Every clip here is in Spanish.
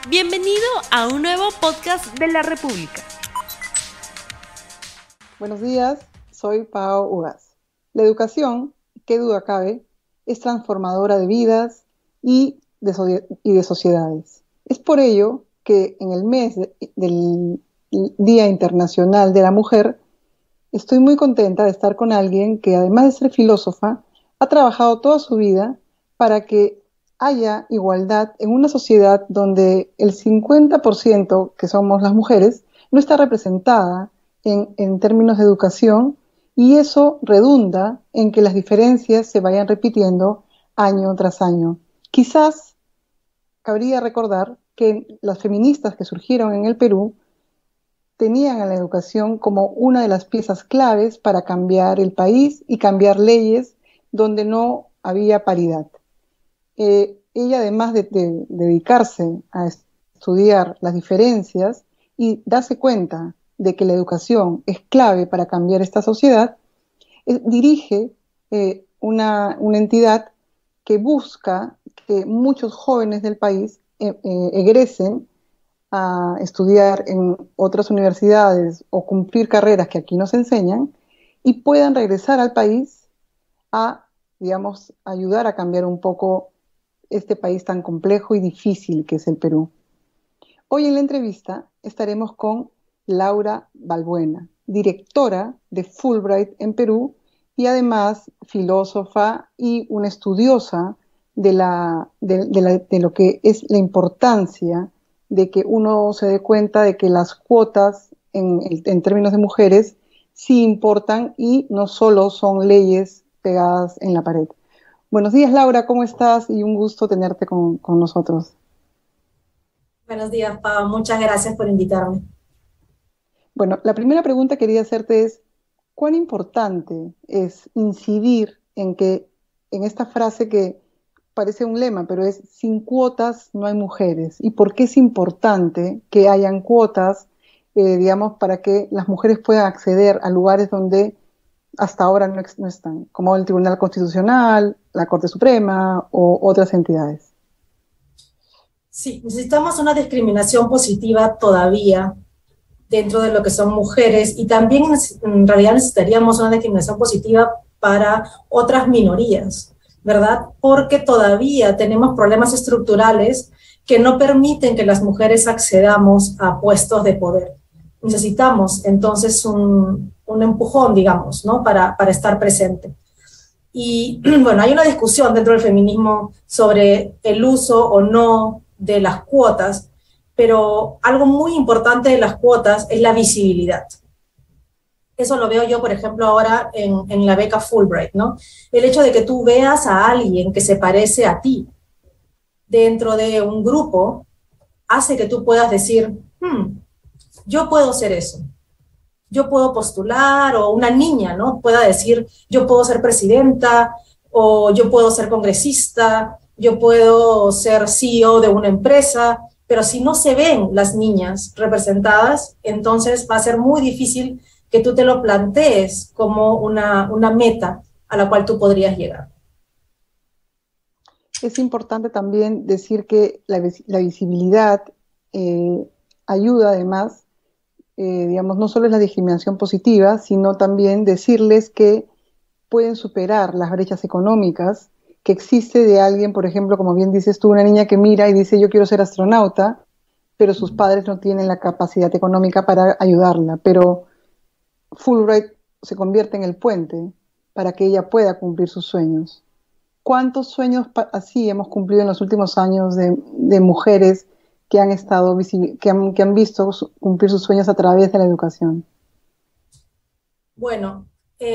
Bienvenido a un nuevo podcast de la República. Buenos días, soy Pao Ugaz. La educación, qué duda cabe, es transformadora de vidas y de sociedades. Es por ello que en el mes del Día Internacional de la Mujer, estoy muy contenta de estar con alguien que, además de ser filósofa, ha trabajado toda su vida para que haya igualdad en una sociedad donde el 50% que somos las mujeres no está representada en términos de educación, y eso redunda en que las diferencias se vayan repitiendo año tras año. Quizás cabría recordar que las feministas que surgieron en el Perú tenían a la educación como una de las piezas claves para cambiar el país y cambiar leyes donde no había paridad. Ella, además de dedicarse a estudiar las diferencias y darse cuenta de que la educación es clave para cambiar esta sociedad, dirige una entidad que busca que muchos jóvenes del país egresen a estudiar en otras universidades o cumplir carreras que aquí nos enseñan y puedan regresar al país a, digamos, ayudar a cambiar un poco este país tan complejo y difícil que es el Perú. Hoy en la entrevista estaremos con Laura Balbuena, directora de Fulbright en Perú y además filósofa y una estudiosa de lo que es la importancia de que uno se dé cuenta de que las cuotas en términos de mujeres sí importan y no solo son leyes pegadas en la pared. Buenos días, Laura, ¿cómo estás? Y un gusto tenerte con nosotros. Buenos días, Pau. Muchas gracias por invitarme. Bueno, la primera pregunta que quería hacerte es, ¿cuán importante es incidir en esta frase que parece un lema, pero es sin cuotas no hay mujeres? ¿Y por qué es importante que hayan cuotas, digamos, para que las mujeres puedan acceder a lugares donde hasta ahora no están, como el Tribunal Constitucional, la Corte Suprema o otras entidades? Sí, necesitamos una discriminación positiva todavía dentro de lo que son mujeres, y también en realidad necesitaríamos una discriminación positiva para otras minorías, ¿verdad? Porque todavía tenemos problemas estructurales que no permiten que las mujeres accedamos a puestos de poder. Necesitamos entonces un empujón, digamos, ¿no? Para estar presente. Y bueno, hay una discusión dentro del feminismo sobre el uso o no de las cuotas, pero algo muy importante de las cuotas es la visibilidad. Eso lo veo yo, por ejemplo, ahora en la beca Fulbright, ¿no? El hecho de que tú veas a alguien que se parece a ti dentro de un grupo hace que tú puedas decir, yo puedo ser eso. Yo puedo postular, o una niña, ¿no? Pueda decir, yo puedo ser presidenta, o yo puedo ser congresista, yo puedo ser CEO de una empresa, pero si no se ven las niñas representadas, entonces va a ser muy difícil que tú te lo plantees como una meta a la cual tú podrías llegar. Es importante también decir que la visibilidad ayuda además, digamos, no solo es la discriminación positiva, sino también decirles que pueden superar las brechas económicas que existe de alguien, por ejemplo, como bien dices tú, una niña que mira y dice yo quiero ser astronauta, pero sus padres no tienen la capacidad económica para ayudarla, pero Fulbright se convierte en el puente para que ella pueda cumplir sus sueños. ¿Cuántos sueños así hemos cumplido en los últimos años de mujeres que han estado que han visto cumplir sus sueños a través de la educación? Bueno,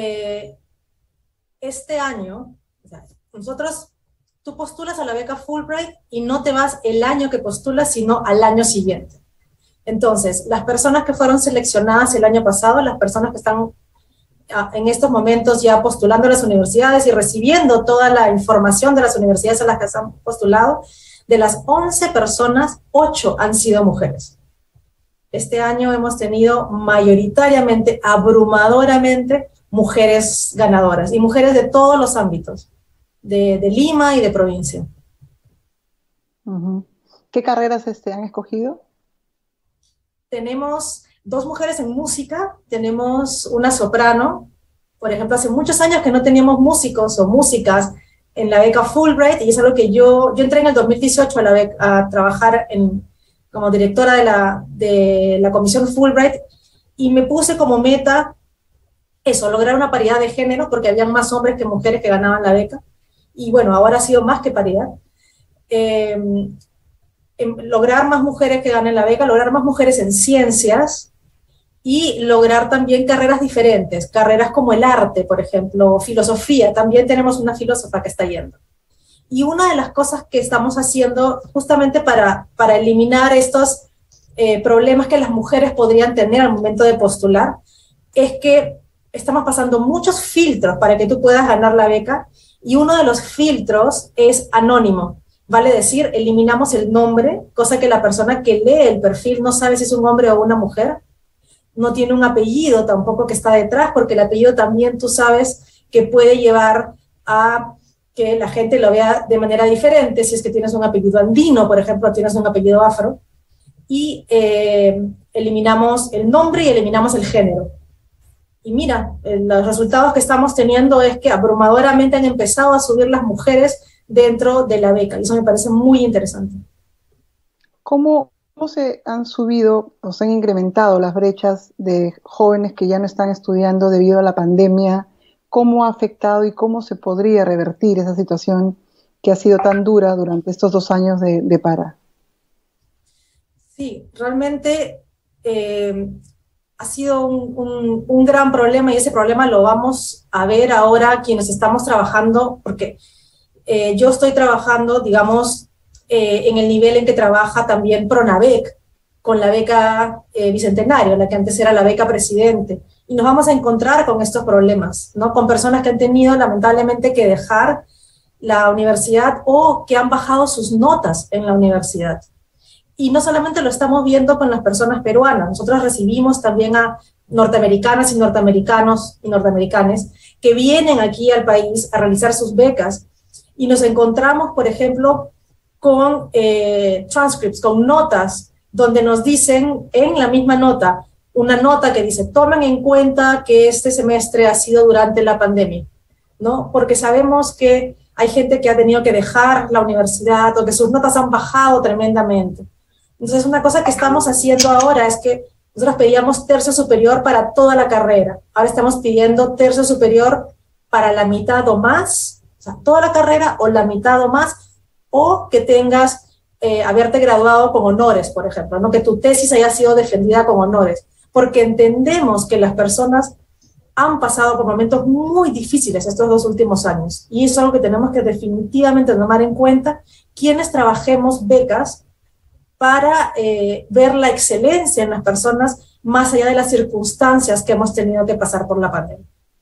este año, o sea, tú postulas a la beca Fulbright y no te vas el año que postulas, sino al año siguiente. Entonces, las personas que fueron seleccionadas el año pasado, las personas que están en estos momentos ya postulando a las universidades y recibiendo toda la información de las universidades a las que se han postulado, de las 11 personas, 8 han sido mujeres. Este año hemos tenido mayoritariamente, abrumadoramente, mujeres ganadoras, y mujeres de todos los ámbitos, de Lima y de provincia. Uh-huh. ¿Qué carreras han escogido? Tenemos 2 mujeres en música, tenemos una soprano. Por ejemplo, hace muchos años que no teníamos músicos o músicas en la beca Fulbright, y es algo que yo entré en el 2018 a trabajar como directora de la comisión Fulbright, y me puse como meta eso, lograr una paridad de género, porque había más hombres que mujeres que ganaban la beca, y bueno, ahora ha sido más que paridad. Lograr más mujeres que ganen la beca, lograr más mujeres en ciencias, y lograr también carreras diferentes, carreras como el arte, por ejemplo, filosofía. También tenemos una filósofa que está yendo. Y una de las cosas que estamos haciendo justamente para eliminar estos problemas que las mujeres podrían tener al momento de postular, es que estamos pasando muchos filtros para que tú puedas ganar la beca, y uno de los filtros es anónimo. Vale decir, eliminamos el nombre, cosa que la persona que lee el perfil no sabe si es un hombre o una mujer. No tiene un apellido tampoco que está detrás, porque el apellido también tú sabes que puede llevar a que la gente lo vea de manera diferente, si es que tienes un apellido andino, por ejemplo, tienes un apellido afro, y eliminamos el nombre y eliminamos el género. Y mira, los resultados que estamos teniendo es que abrumadoramente han empezado a subir las mujeres dentro de la beca, y eso me parece muy interesante. ¿Cómo se han subido o se han incrementado las brechas de jóvenes que ya no están estudiando debido a la pandemia? ¿Cómo ha afectado y cómo se podría revertir esa situación que ha sido tan dura durante estos 2 años de para? Sí, realmente ha sido un gran problema, y ese problema lo vamos a ver ahora quienes estamos trabajando, porque yo estoy trabajando, digamos, en el nivel en que trabaja también Pronavec, con la beca Bicentenario, la que antes era la beca Presidente, y nos vamos a encontrar con estos problemas, ¿no? Con personas que han tenido lamentablemente que dejar la universidad o que han bajado sus notas en la universidad. Y no solamente lo estamos viendo con las personas peruanas, nosotros recibimos también a norteamericanas y norteamericanos y norteamericanes que vienen aquí al país a realizar sus becas, y nos encontramos, por ejemplo, con transcripts, con notas, donde nos dicen en la misma nota, una nota que dice, tomen en cuenta que este semestre ha sido durante la pandemia, ¿no? Porque sabemos que hay gente que ha tenido que dejar la universidad o que sus notas han bajado tremendamente. Entonces, una cosa que estamos haciendo ahora es que nosotros pedíamos tercio superior para toda la carrera. Ahora estamos pidiendo tercio superior para la mitad o más, o sea, toda la carrera o la mitad o más, o que tengas, haberte graduado con honores, por ejemplo, ¿no? Que tu tesis haya sido defendida con honores, porque entendemos que las personas han pasado por momentos muy difíciles estos 2 últimos años, y eso es algo que tenemos que definitivamente tomar en cuenta quienes trabajemos becas para ver la excelencia en las personas más allá de las circunstancias que hemos tenido que pasar por la pandemia.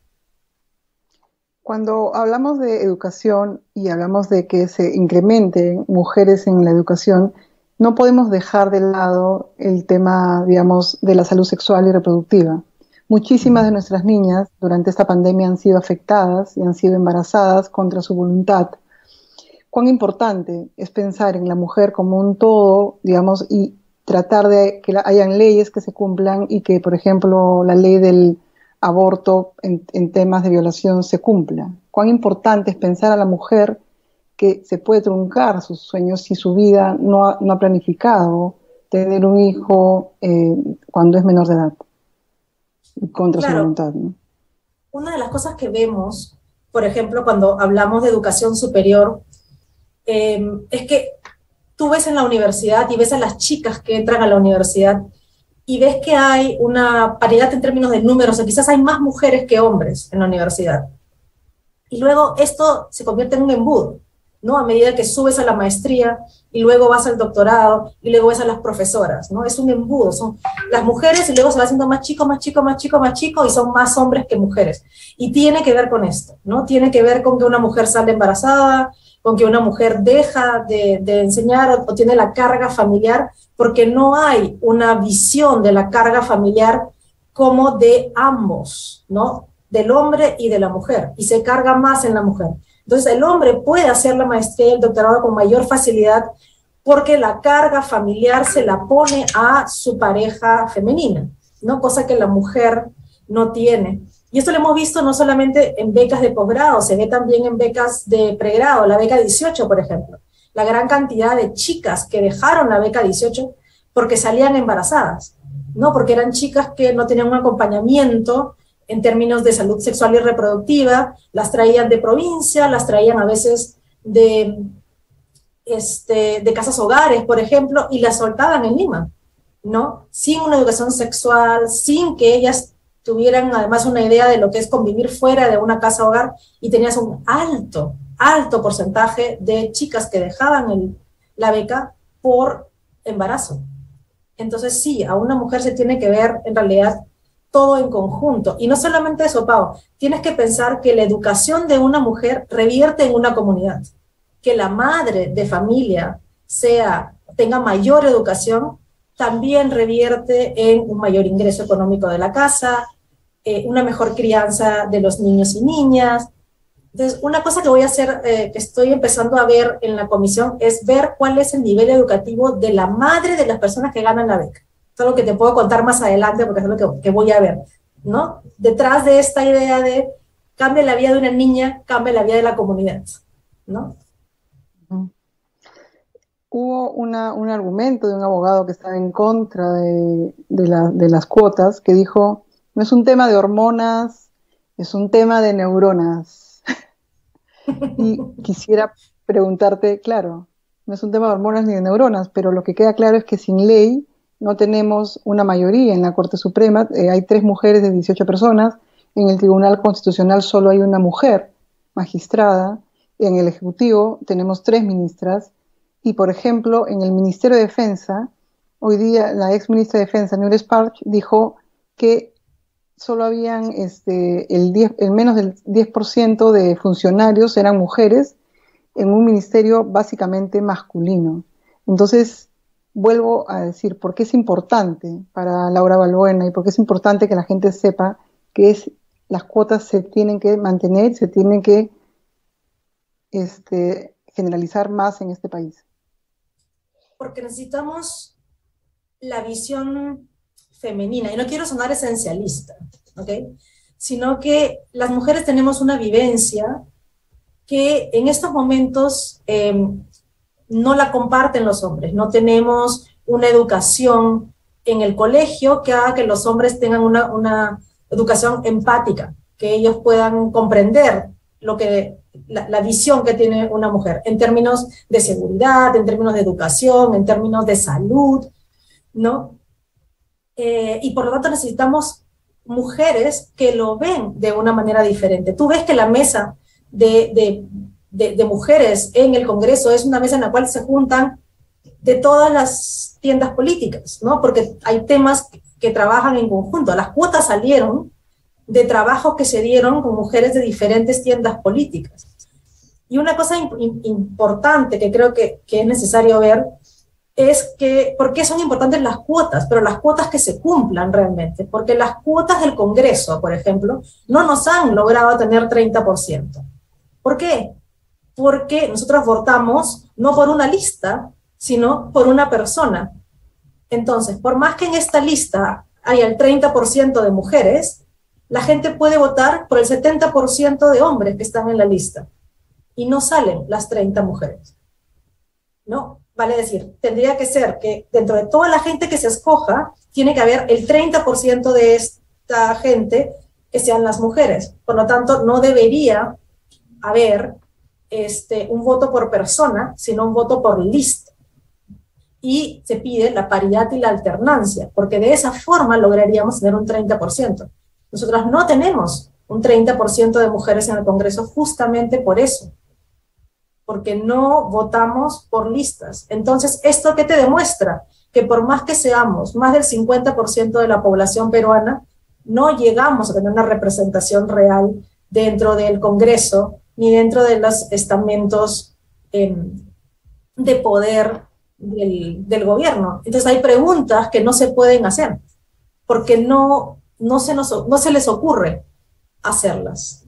Cuando hablamos de educación y hablamos de que se incrementen mujeres en la educación, no podemos dejar de lado el tema, digamos, de la salud sexual y reproductiva. Muchísimas de nuestras niñas durante esta pandemia han sido afectadas y han sido embarazadas contra su voluntad. Cuán importante es pensar en la mujer como un todo, digamos, y tratar de que hayan leyes que se cumplan y que, por ejemplo, la ley del aborto en temas de violación se cumpla. Cuán importante es pensar a la mujer que se puede truncar sus sueños si su vida no ha planificado tener un hijo cuando es menor de edad, contra su voluntad, ¿no? Una de las cosas que vemos, por ejemplo, cuando hablamos de educación superior, es que tú ves en la universidad y ves a las chicas que entran a la universidad y ves que hay una paridad en términos de números, o quizás hay más mujeres que hombres en la universidad. Y luego esto se convierte en un embudo, ¿no? A medida que subes a la maestría y luego vas al doctorado y luego ves a las profesoras, ¿no? Es un embudo, son las mujeres y luego se va haciendo más chico, más chico, más chico, más chico, y son más hombres que mujeres. Y tiene que ver con esto, ¿no? Tiene que ver con que una mujer sale embarazada, con que una mujer deja de enseñar o tiene la carga familiar, porque no hay una visión de la carga familiar como de ambos, ¿no? Del hombre y de la mujer, y se carga más en la mujer. Entonces el hombre puede hacer la maestría y el doctorado con mayor facilidad porque la carga familiar se la pone a su pareja femenina, ¿no? Cosa que la mujer no tiene. Y esto lo hemos visto no solamente en becas de posgrado, se ve también en becas de pregrado, la beca 18, por ejemplo. La gran cantidad de chicas que dejaron la beca 18 porque salían embarazadas, ¿no? Porque eran chicas que no tenían un acompañamiento en términos de salud sexual y reproductiva, las traían de provincia, las traían a veces de casas hogares, por ejemplo, y las soltaban en Lima, ¿no? Sin una educación sexual, sin que ellas tuvieran además una idea de lo que es convivir fuera de una casa hogar, y tenías un alto porcentaje de chicas que dejaban la beca por embarazo. Entonces sí, a una mujer se tiene que ver en realidad todo en conjunto. Y no solamente eso, Pau, tienes que pensar que la educación de una mujer revierte en una comunidad. Que la madre de familia tenga mayor educación, también revierte en un mayor ingreso económico de la casa, una mejor crianza de los niños y niñas. Entonces, una cosa que voy a hacer, que estoy empezando a ver en la comisión, es ver cuál es el nivel educativo de la madre de las personas que ganan la beca. Es algo que te puedo contar más adelante porque es algo que voy a ver, ¿no? Detrás de esta idea de cambia la vida de una niña, cambia la vida de la comunidad, ¿no? Hubo un argumento de un abogado que estaba en contra de las cuotas, que dijo, no es un tema de hormonas, es un tema de neuronas. Y quisiera preguntarte, claro, no es un tema de hormonas ni de neuronas, pero lo que queda claro es que sin ley no tenemos una mayoría en la Corte Suprema. Hay 3 mujeres de 18 personas, en el Tribunal Constitucional solo hay una mujer magistrada, en el Ejecutivo tenemos 3 ministras, y por ejemplo, en el Ministerio de Defensa, hoy día la ex ministra de Defensa, Nuria Sparch, dijo que solo habían el menos del 10% de funcionarios eran mujeres en un ministerio básicamente masculino. Entonces, vuelvo a decir, ¿por qué es importante para Laura Balbuena y por qué es importante que la gente sepa que las cuotas se tienen que mantener, se tienen que generalizar más en este país? Porque necesitamos la visión femenina, y no quiero sonar esencialista, ¿ok? Sino que las mujeres tenemos una vivencia que en estos momentos no la comparten los hombres. No tenemos una educación en el colegio que haga que los hombres tengan una educación empática, que ellos puedan comprender la visión que tiene una mujer en términos de seguridad, en términos de educación, en términos de salud, ¿no? Y por lo tanto necesitamos mujeres que lo ven de una manera diferente. Tú ves que la mesa de mujeres en el Congreso es una mesa en la cual se juntan de todas las tiendas políticas, ¿no? Porque hay temas que trabajan en conjunto. Las cuotas salieron de trabajos que se dieron con mujeres de diferentes tiendas políticas. Y una cosa importante que creo que es necesario ver es que, ¿por qué son importantes las cuotas? Pero las cuotas que se cumplan realmente, porque las cuotas del Congreso, por ejemplo, no nos han logrado tener 30%. ¿Por qué? Porque nosotros votamos no por una lista, sino por una persona. Entonces, por más que en esta lista haya el 30% de mujeres, la gente puede votar por el 70% de hombres que están en la lista. Y no salen las 30 mujeres, ¿no? Vale decir, tendría que ser que dentro de toda la gente que se escoja, tiene que haber el 30% de esta gente que sean las mujeres. Por lo tanto, no debería haber un voto por persona, sino un voto por lista. Y se pide la paridad y la alternancia, porque de esa forma lograríamos tener un 30%. Nosotras no tenemos un 30% de mujeres en el Congreso justamente por eso, porque no votamos por listas. Entonces, ¿esto qué te demuestra? Que por más que seamos más del 50% de la población peruana, no llegamos a tener una representación real dentro del Congreso, ni dentro de los estamentos de poder del gobierno. Entonces, hay preguntas que no se pueden hacer, porque no se les ocurre hacerlas.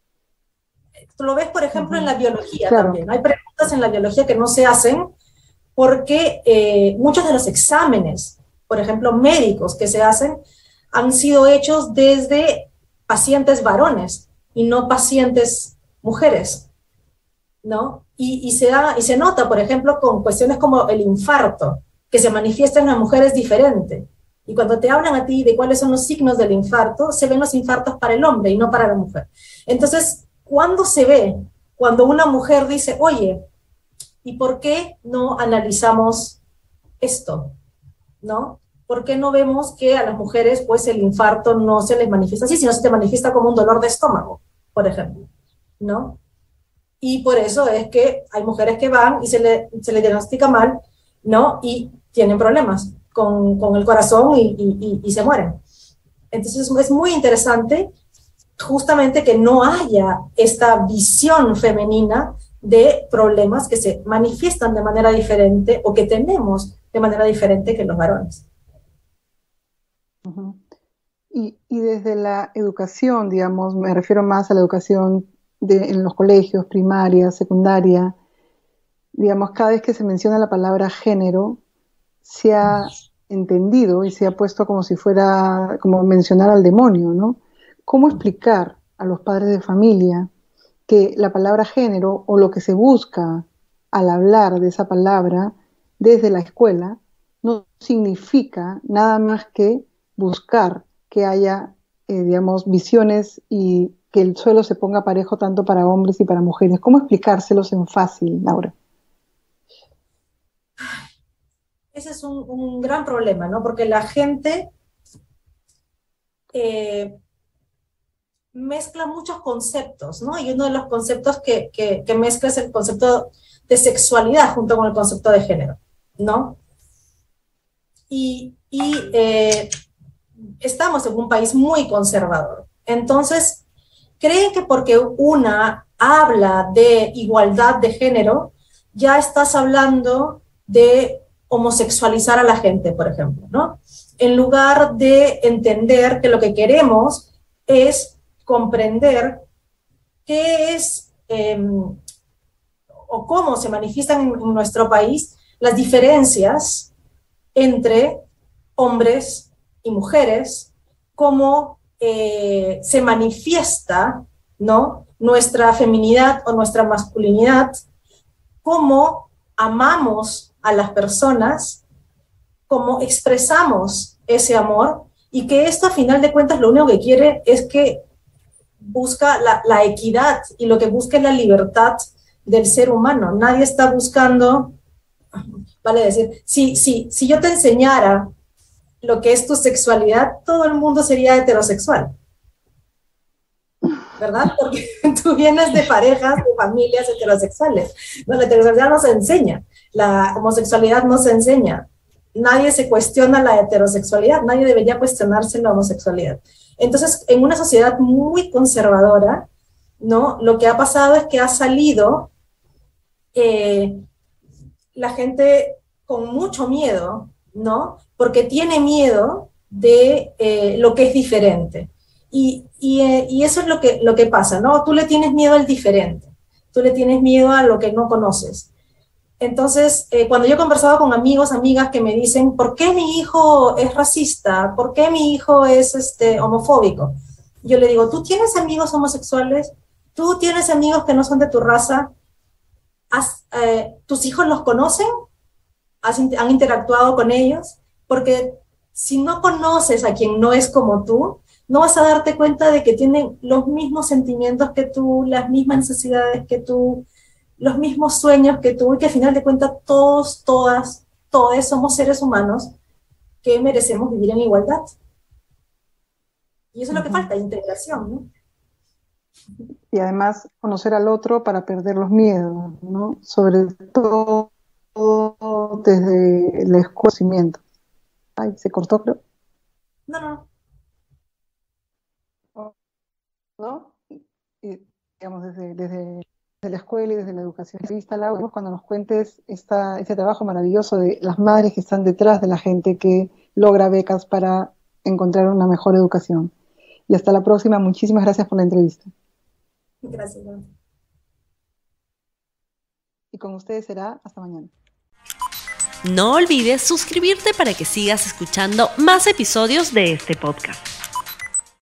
Tú lo ves, por ejemplo, en la biología, claro. También. Hay preguntas en la biología que no se hacen porque muchos de los exámenes, por ejemplo, médicos que se hacen, han sido hechos desde pacientes varones y no pacientes mujeres, ¿no? Y se nota, por ejemplo, con cuestiones como el infarto, que se manifiesta en las mujeres diferente. Y cuando te hablan a ti de cuáles son los signos del infarto, se ven los infartos para el hombre y no para la mujer. Entonces, ¿cuándo se ve? Cuando una mujer dice, oye, ¿y por qué no analizamos esto? ¿No? ¿Por qué no vemos que a las mujeres pues el infarto no se les manifiesta así, sino se te manifiesta como un dolor de estómago, por ejemplo, ¿no? Y por eso es que hay mujeres que van y se le diagnostica mal, ¿no? Y tienen problemas con el corazón y se mueren. Entonces es muy interesante justamente que no haya esta visión femenina de problemas que se manifiestan de manera diferente o que tenemos de manera diferente que los varones. Uh-huh. Y desde la educación, digamos, me refiero más a la educación en los colegios, primaria, secundaria, digamos, cada vez que se menciona la palabra género, se ha entendido y se ha puesto como si fuera, como mencionar al demonio, ¿no? ¿Cómo explicar a los padres de familia que la palabra género o lo que se busca al hablar de esa palabra desde la escuela no significa nada más que buscar que haya, digamos, visiones y que el suelo se ponga parejo tanto para hombres y para mujeres? ¿Cómo explicárselos en fácil, Laura? Ese es un gran problema, ¿no? Porque la gente mezcla muchos conceptos, ¿no? Y uno de los conceptos que mezcla es el concepto de sexualidad junto con el concepto de género, ¿no? Y estamos en un país muy conservador. Entonces, creen que porque una habla de igualdad de género, ya estás hablando de homosexualizar a la gente, por ejemplo, ¿no? En lugar de entender que lo que queremos es comprender qué es o cómo se manifiestan en nuestro país las diferencias entre hombres y mujeres, cómo se manifiesta, ¿no?, nuestra feminidad o nuestra masculinidad, cómo amamos a las personas, cómo expresamos ese amor, y que esto a final de cuentas lo único que quiere es que busca la equidad, y lo que busca es la libertad del ser humano. Nadie está buscando, vale decir, si yo te enseñara lo que es tu sexualidad, todo el mundo sería heterosexual, ¿verdad? Porque tú vienes de parejas, de familias heterosexuales. No, la heterosexualidad no se enseña, la homosexualidad no se enseña. Nadie se cuestiona la heterosexualidad, nadie debería cuestionarse la homosexualidad. Entonces, en una sociedad muy conservadora, ¿no?, lo que ha pasado es que ha salido la gente con mucho miedo, ¿no? Porque tiene miedo de lo que es diferente. Y eso es lo que pasa, ¿no? Tú le tienes miedo al diferente, tú le tienes miedo a lo que no conoces. Entonces, cuando yo he conversado con amigos, amigas que me dicen, ¿por qué mi hijo es racista? ¿Por qué mi hijo es homofóbico? Yo le digo, ¿tú tienes amigos homosexuales? ¿Tú tienes amigos que no son de tu raza? ¿Tus hijos los conocen? ¿Han interactuado con ellos? Porque si no conoces a quien no es como tú, no vas a darte cuenta de que tienen los mismos sentimientos que tú, las mismas necesidades que tú, los mismos sueños que tú, y que al final de cuentas todos somos seres humanos que merecemos vivir en igualdad. Y eso es lo que falta, integración, ¿no? Y además conocer al otro para perder los miedos, ¿no? Sobre todo desde el desconocimiento. Ay, se cortó, creo. No. ¿No? Y, digamos, desde la escuela y desde la educación. Laura, cuando nos cuentes este trabajo maravilloso de las madres que están detrás de la gente que logra becas para encontrar una mejor educación. Y hasta la próxima. Muchísimas gracias por la entrevista. Gracias. Y con ustedes será hasta mañana. No olvides suscribirte para que sigas escuchando más episodios de este podcast.